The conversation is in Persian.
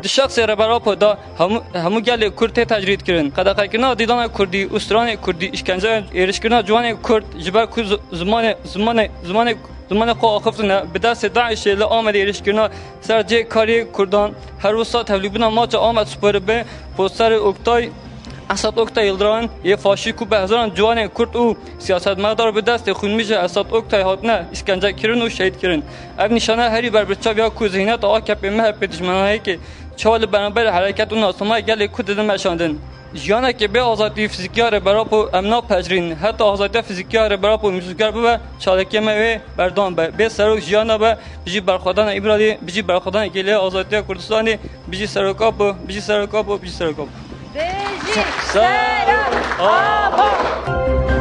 شخص ربرا پدا همو گل کرد تجرید کردن قدقه کردن دیدن کردی استران کردی اشکنجه ایرش کردن جوان کرد جبر کو زمان خو آخفتن به دست داعش ل آمد ایرش کردن سر جه کاری کردان هر روز تبلیغ ماچ آمد سپر به پوستر اکتای اسد اکتای یلدران یه فاشی کو به هزاران جوان کرد او سیاستمدار به دست خون میشه اسد اکتای هاتنه اشکنجه کردن و شهید کردن اب نشانه هری بر بچا یا کو ذهنیت آکپ مهب دشمنایی که چال برابر حرکت اون آسمای گل کو دادن مشاندن جیانا که به آزادی فیزیکی ها برای امنا پجرین حتی آزادی فیزیکی ها برای موسیقی به چالکی ما بردان به سرک جیانا به بجی برخوردن ایرانی بجی برخوردن گله آزادی کردستانی بجی سرکاب بجی سرکاب بجی سرکاب بجی سرکاب